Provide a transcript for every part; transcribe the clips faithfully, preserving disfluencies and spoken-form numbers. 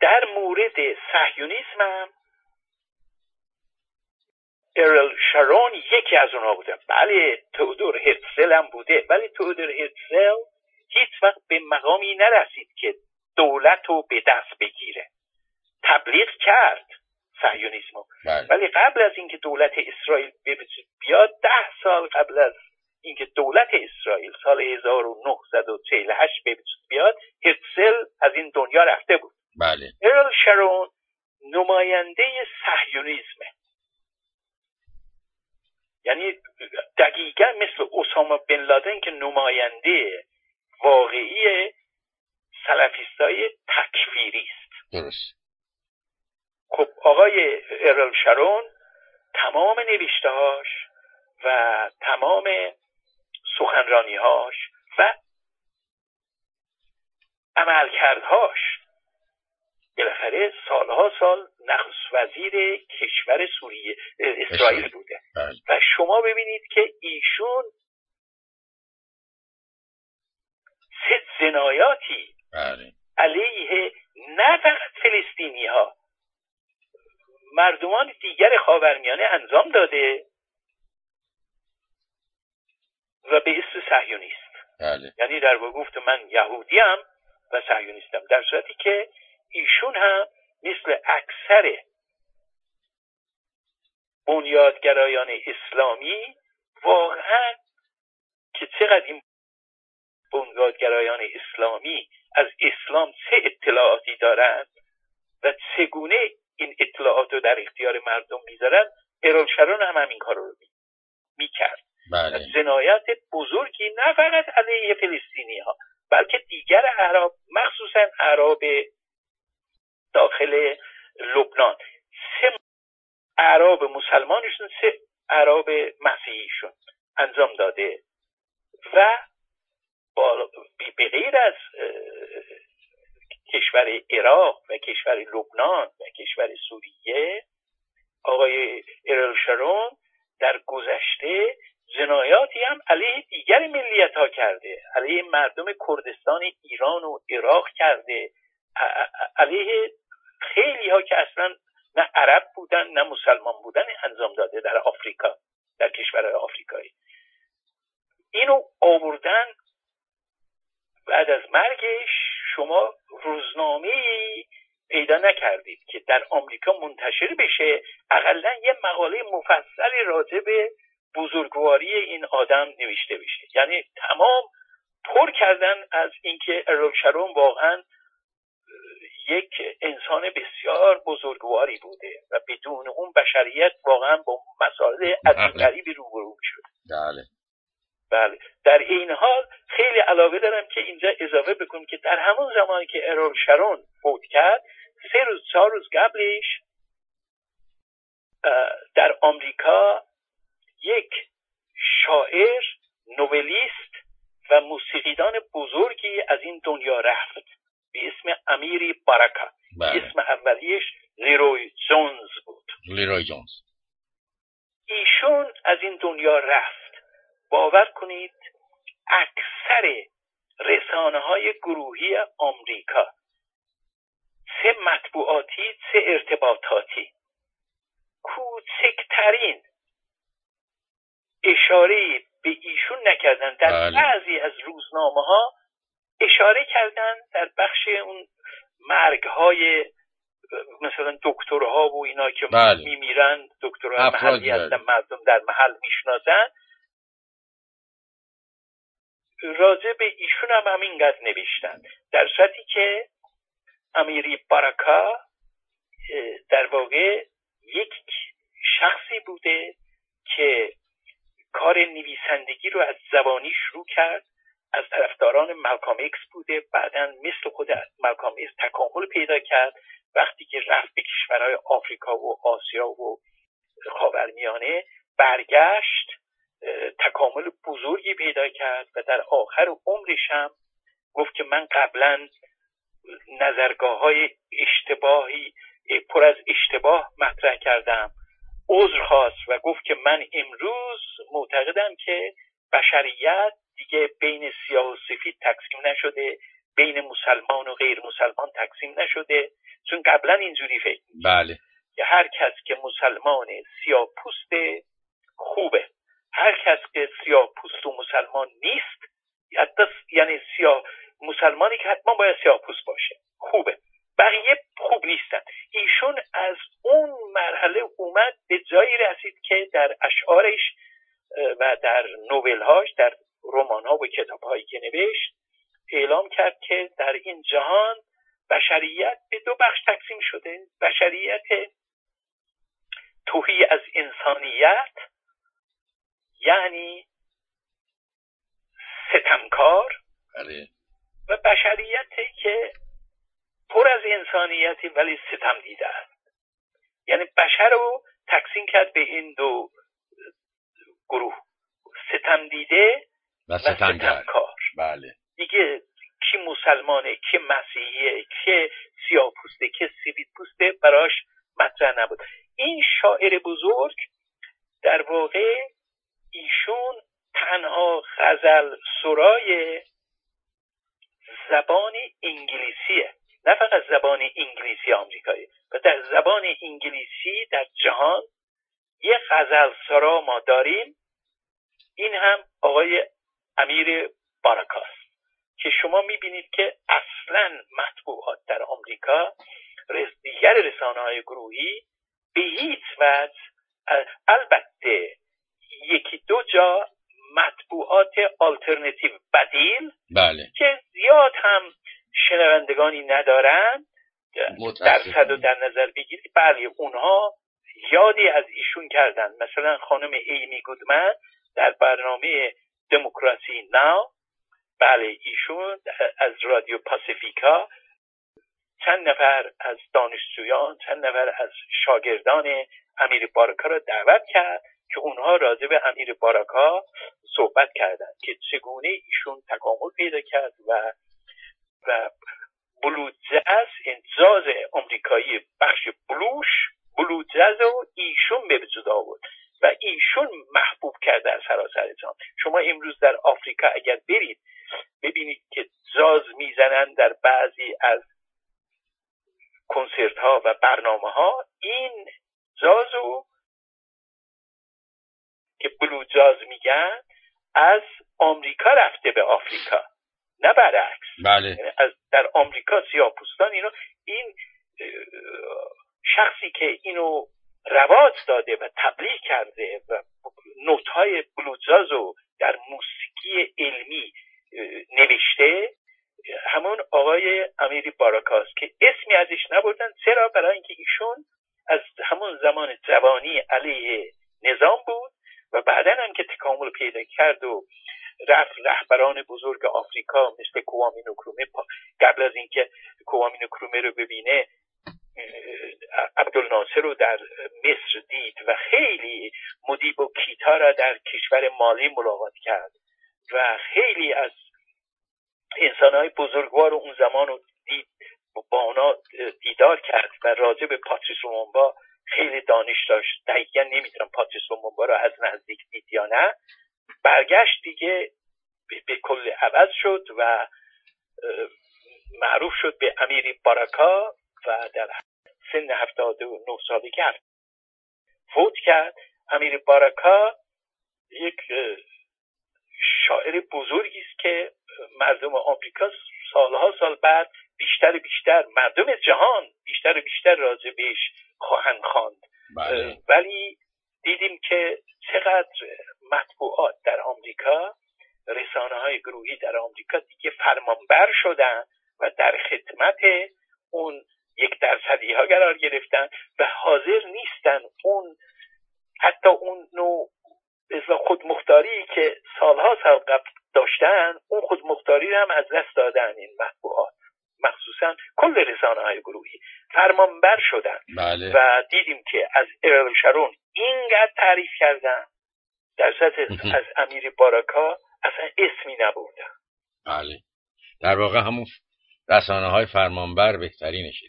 در مورد صهیونیسم هم ارل شارون یکی از اونها بوده. بله تئودور هرتزل هم بوده، ولی تئودور هرتزل هیچ وقت به مقامی نرسید که دولت رو به دست بگیره. تبلیغ کرد صهیونیسمو، ولی قبل از اینکه دولت اسرائیل به وجود بیاد، ده سال قبل از اینکه دولت اسرائیل سال هزار و نهصد و چهل و هشت به وجود بیاد، هرتزل از این دنیا رفته بود. بله. ارل شارون نماینده صهیونیسمه، یعنی دقیقا مثل اسامه بن لادن که نماینده واقعی سلفیستای تکفیری است. درست. خب آقای ارل شارون تمام نوشته‌هاش و تمام سخنرانی‌هاش و عملکردهاش بالاخره سالها سال نخست وزیر کشور سوریه اسرائیل بوده. و شما ببینید که ایشون سه جنایاتی علیه نه فقط فلسطینی ها، مردمان دیگر خاورمیانه انجام داده و به اسم صهیونیست. بله. یعنی در واقع گفت من یهودیم و صهیونیستم، در صورتی که ایشون هم مثل اکثر بنیادگرایان اسلامی واقعا که چقدر این بنیادگرایان اسلامی از اسلام چه اطلاعاتی دارند و چگونه این اطلاعات رو در اختیار مردم میذارن، ارل شارون هم همین کار رو میکرد. بله. جنایت بزرگی نه فقط علیه فلسطینی ها بلکه دیگر اعراب، مخصوصا اعراب داخل لبنان، سه اعراب مسلمانشون سه اعراب مسیحیشون انجام داده و به غیر از کشور عراق و کشور لبنان و کشور سوریه، آقای ارل شارون در گذشته جنایاتی هم علیه دیگر ملیت ها کرده، علیه مردم کردستان ایران و عراق کرده، علیه خیلی ها که اصلا نه عرب بودن نه مسلمان بودن انجام داده در آفریقا، در کشورهای آفریقایی. اینو آوردن بعد از مرگش. شما روزنامه‌ای پیدا نکردید که در آمریکا منتشر بشه اقلا یه مقاله مفصلی راجع به بزرگواری این آدم نوشته بشه. یعنی تمام پر کردن از اینکه ارل شارون واقعا یک انسان بسیار بزرگواری بوده و بدون اون بشریت واقعا با مسائل عجیب غریبی روبرو می‌شد. بله. بله. در این حال خیلی علاوه دارم که اینجا اضافه بکنم که در همون زمانی که ارل شارون فوت کرد، سه روز چهار روز قبلش در آمریکا یک شاعر، نولیست و موسیقیدان بزرگی از این دنیا رفت به اسم امیری بارکا. بله. اسم اولیش لیروی جونز بود. لیروی جونز. ایشون از این دنیا رفت. باور کنید اکثر رسانه های گروهی آمریکا، چه مطبوعاتی چه ارتباطاتی، کوچکترین اشاره به ایشون نکردن. در بله. بعضی از روزنامه ها اشاره کردن در بخش اون مرگ های مثلا دکترها و اینا که بله. میمیرن، دکترها محلی هستن، مردم در محل میشناسن، راجع به ایشون هم همینقدر نوشتن، در صورتی که امیری بارکا در واقع یک شخصی بوده که کار نویسندگی رو از زبانی شروع کرد، از طرفداران مالکوم ایکس بوده، بعداً مثل خود مالکوم ایکس تکامل پیدا کرد. وقتی که رفت به کشورهای آفریقا و آسیا و خاورمیانه برگشت، تکامل بزرگی پیدا کرد و در آخر عمرش هم گفت که من قبلا نظرگاه‌های اشتباهی پر از اشتباه مطرح کردم، عذر خواست و گفت که من امروز معتقدم که بشریت دیگه بین سیاه و سفید تقسیم نشده، بین مسلمان و غیر مسلمان تقسیم نشده، چون قبلا اینجوری فکر می‌کرد. بله. که هر کس که مسلمان سیاه‌پوست خوبه، هر کس که سیاه‌پوست و مسلمان نیست، یعنی سیاه مسلمانی که حتما باید سیاه‌پوست باشه خوبه، بقیه خوب نیستن. ایشون از اون مرحله اومد به جایی رسید که در اشعارش و در نوول‌هاش، در رمان‌ها و کتاب‌هایی که نوشت اعلام کرد که در این جهان بشریت به دو بخش تقسیم شده: بشریت تهی از انسانیت، یعنی ستمکار، بله. و بشریتی که پر از انسانیتی ولی ستم دیده است. یعنی بشر رو تقسیم کرد به این دو گروه: ستم دیده و ستمکار. بله. دیگه کی مسلمانه، کی مسیحیه، کی سیاه‌پوسته، کی سفیدپوسته براش مطرح نبود. این شاعر بزرگ در واقع ایشون تنها غزل سرای زبان انگلیسیه، نه فقط زبان انگلیسی آمریکایی، و در زبان انگلیسی در جهان یه غزل سرا ما داریم، این هم آقای امیر باراکاست که شما میبینید که اصلا مطبوعات در آمریکا، دیگر رسانه‌های گروهی به هیچ وجه، البته یکی دو جا مطبوعات آلترنتیو بدیل، بله، که زیاد هم شنوندگانی ندارن، درصد رو در نظر بگیرید، بله اونها یادی از ایشون کردن. مثلا خانم ایمی گودمن در برنامه دموکراسی ناو، بله ایشون از رادیو پاسیفیکا چند نفر از دانشجویان، چند نفر از شاگردان امیر باراکا را دعوت کرد که اونها راجع به امیر باراکا صحبت کردند که چگونه ایشون تکامل پیدا کرد و و بلو جاز، این جاز آمریکایی بخش بلوش، بلو جاز رو ایشون به وجود آورد و ایشون محبوب کرده از سراسر جهان. شما امروز در آفریقا اگر برید ببینید که جاز میزنن در بعضی از کنسرت ها و برنامه ها، این جازو که بلو جاز میگن از آمریکا رفته به آفریقا، نه برعکس. بله. از در آمریکا سیاه‌پوستان اینو، این شخصی که اینو رواج داده و تبلیغ کرده و نوت‌های بلو جازو در موسیقی علمی نوشته، همون آقای امیر باراکاست که اسمی ازش نبردن. چرا؟ برای اینکه ایشون از همون زمان جوانی علیه نظام بود و بعداً هم که تکامل پیدا کرد و رفت رهبران بزرگ آفریقا مثل کووامی نکرومه، قبل از اینکه کووامی نکرومه رو ببینه عبدالناصر رو در مصر دید و خیلی مدیب و کیتا را در کشور مالی ملاقات کرد و خیلی از انسان‌های بزرگوار اون زمان رو دید، با اونا دیدار کرد و راجع به پاتریس لومومبا خیلی دانش داشت. دقیقا نمیدونم پاتریس لومومبا رو از نزدیک دید یا نه. برگشت دیگه به کل عوض شد و معروف شد به امیر باراکا و در سن هفتاد و نه سالگی فوت کرد. امیر باراکا یک شاعر بزرگی است که مردم آمریکا سالها سال بعد بیشتر و بیشتر، مردم جهان بیشتر و بیشتر راجع بهش خواهند خواند. بله. ولی دیدیم که چقدر مطبوعات در آمریکا، رسانه‌های گروهی در آمریکا دیگه فرمانبر شدن و در خدمت اون یک درصدی ها قرار گرفتن و حاضر نیستن اون حتی اون نوع خودمختاری که سالها سال قبل داشتن، اون خودمختاری رو هم از دست دادن. این مطبوعات مخصوصا کل رسانه‌های گروهی فرمانبر شدن. بله. و دیدیم که از ارل شارون اینقدر تعریف کردن، در صورت از امیر باراکا اصلا اسمی نبردن. بله، در واقع همون رسانه‌های فرمانبر بهترینشه.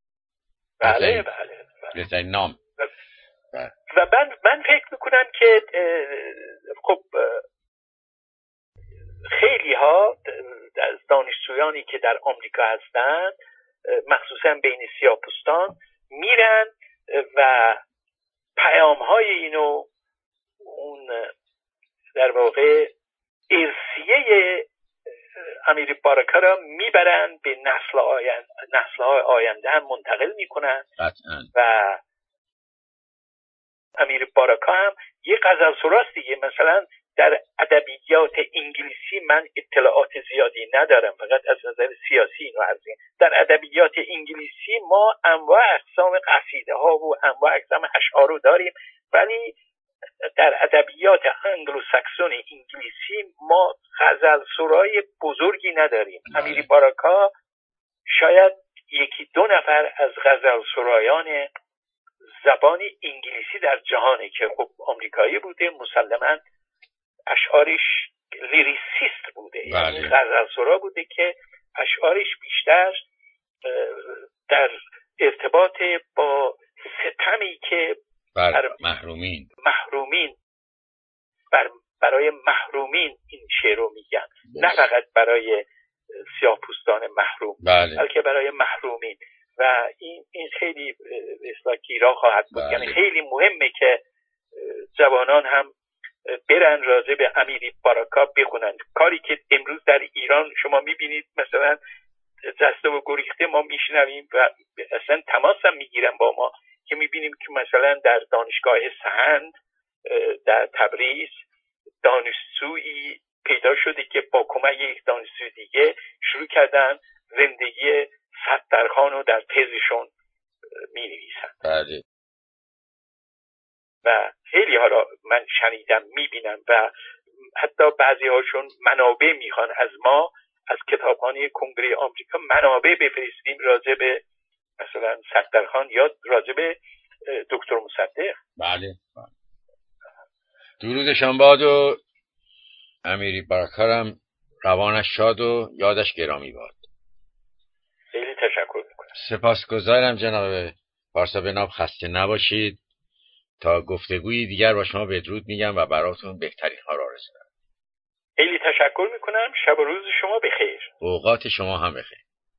بله بله بهترین نام. و من من فکر میکنم که خب خیلی ها از دانشجویانی که در آمریکا هستند، مخصوصا بین سیاه‌پوستان، میرن و پیام های اینو، اون در واقع ارثیه امیر بارکه را میبرن به نسل آینده، نسل های آینده هم منتقل میکنن. و امیر بارکه هم یه غزل سراست دیگه. مثلا در ادبیات انگلیسی من اطلاعات زیادی ندارم، فقط از نظر سیاسی اینو عرضه. در ادبیات انگلیسی ما انواع اقسام قصیده ها و انواع اقسام اشعار رو داریم، ولی در ادبیات انگلو ساکسون انگلیسی ما غزل سرای بزرگی نداریم. امیر بارکه شاید یکی دو نفر از غزل سرایان زبان انگلیسی در جهانه که خب آمریکایی بوده، مسلماً اشعارش لیریسیست بوده، یعنی غزل سرا بوده که اشعارش بیشتر در ارتباط با ستمی که بر محرومین محرومین بر برای محرومین این شعر رو میگن، نه فقط برای سیاه‌پوستان محروم، بله. بلکه برای محرومین. و این این خیلی اصلا گیرا خواهد بود. یعنی خیلی مهمه که جوانان هم برن راجع به امیر بارکه بخونن. کاری که امروز در ایران شما میبینید، مثلا جسته و گریخته ما میشنویم و اصلا تماس هم میگیرن با ما، که میبینیم که مثلا در دانشگاه سهند در تبریز دانشجویی پیدا شده که با کمک یک دانشجوی دیگه شروع کردن زندگی سترخان رو در تزشون می نویسن. بله. و خیلی ها را من شنیدم، می بینم و حتی بعضی هاشون منابع میخوان از ما، از کتابخانه کنگره آمریکا منابع بفرستیم راجع به مثلا سترخان یا راجع به دکتر مصدق. بله. درودشان باد و امیری بارکه هم روانش شاد و یادش گرامی باد. خیلی تشکر میکنم. سپاسگزارم جناب پارسا بناب، خسته نباشید. تا گفتگوی دیگر با شما بدرود میگم و براتون بهترین ها را آرزو دارم. خیلی تشکر میکنم. شب و روز شما بخیر. اوقات شما هم بخیر.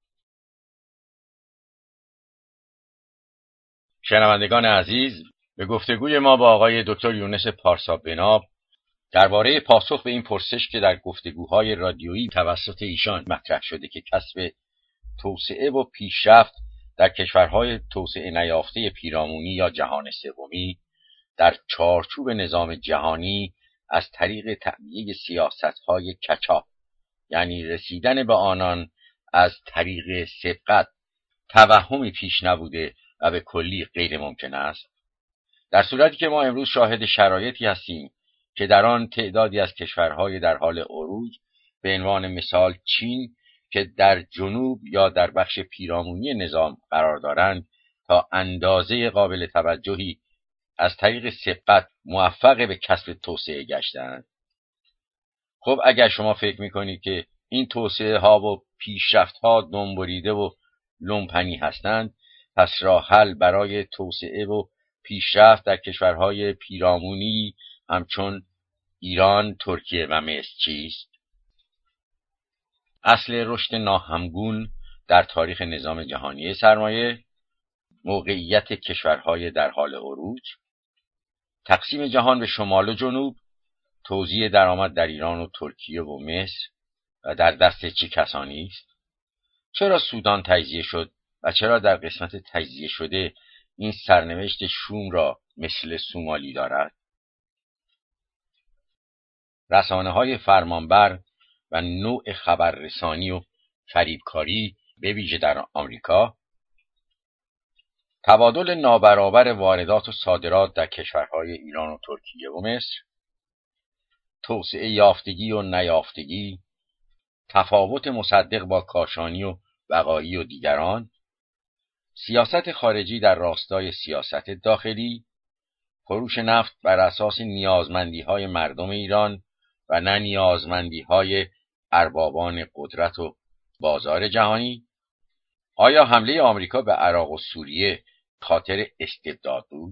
شنوندگان عزیز، به گفتگوی ما با آقای دکتر یونس پارسا بناب درباره پاسخ به این پرسش که در گفتگوهای رادیویی توسط ایشان مطرح شده که کسب توسعه و پیشرفت در کشورهای توسعه نیافته پیرامونی یا جهان سومی در چارچوب نظام جهانی از طریق تأمین سیاست‌های کچاپ، یعنی رسیدن به آنان از طریق سبقت، توهمی پیش نبوده و به کلی غیر ممکن است. در صورتی که ما امروز شاهد شرایطی هستیم که در آن تعدادی از کشورهای در حال عروج، به عنوان مثال چین، که در جنوب یا در بخش پیرامونی نظام قرار دارند، تا اندازه قابل توجهی از طریق سبقت موفق به کسب توسعه گشتند. خب اگر شما فکر میکنید که این توسعه ها و پیشرفت ها دنبریده و لومپنی هستند، پس راه حل برای توسعه و پیشرفت در کشورهای پیرامونی همچون ایران، ترکیه و مصر چیست؟ اصل رشد ناهمگون در تاریخ نظام جهانی سرمایه، موقعیت کشورهای در حال عروج، تقسیم جهان به شمال و جنوب، توزیع درآمد در ایران و ترکیه و مصر و در دست چه کسانی است؟ چرا سودان تجزیه شد و چرا در قسمت تجزیه شده این سرنوشت شوم را مثل سومالی دارد؟ رسانه‌های فرمانبر و نوع خبررسانی و فریبکاری به ویژه در آمریکا، تبادل نابرابر واردات و صادرات در کشورهای ایران و ترکیه و مصر، توسعه یافتگی و نیافتگی، تفاوت مصدق با کاشانی و بقایی و دیگران، سیاست خارجی در راستای سیاست داخلی، فروش نفت بر اساس نیازمندی‌های مردم ایران و نه نیازمندی‌های اربابان قدرت و بازار جهانی. آیا حمله آمریکا به عراق و سوریه خاطر استبداد بود؟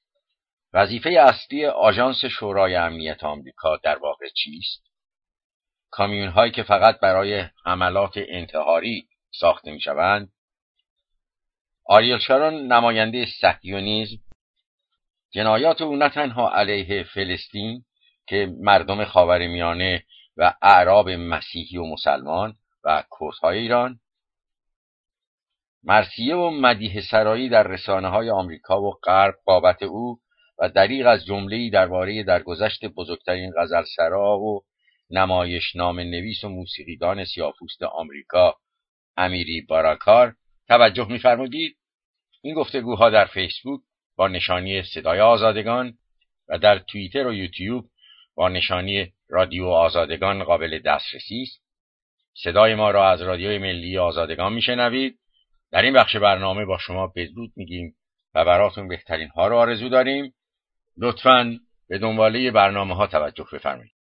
وظیفه اصلی آژانس شورای امنیت آمریکا در واقع چیست؟ کامیون هایی که فقط برای حملات انتحاری ساخته می شوند. آریل شارون نماینده صهیونیسم، جنایات او نه تنها علیه فلسطین که مردم خاورمیانه و اعراب مسیحی و مسلمان و کردهای ایران، مرثیه و مدیح سرایی در رسانه‌های آمریکا و غرب بابت او و دریغ از جمله‌ای درباره درگذشت بزرگترین غزلسرا و نمایشنامه نویس و موسیقیدان سیاه‌پوست آمریکا امیری باراکار توجه می‌فرمودید. این گفتگوها در فیسبوک با نشانی صدای آزادگان و در توییتر و یوتیوب با نشانی رادیو آزادگان قابل دسترسی است. صدای ما را از رادیوی ملی آزادگان میشنوید. در این بخش برنامه با شما بدرود میگیم و براتون بهترین ها را آرزو داریم. لطفاً به دنباله برنامه ها توجه بفرمایید.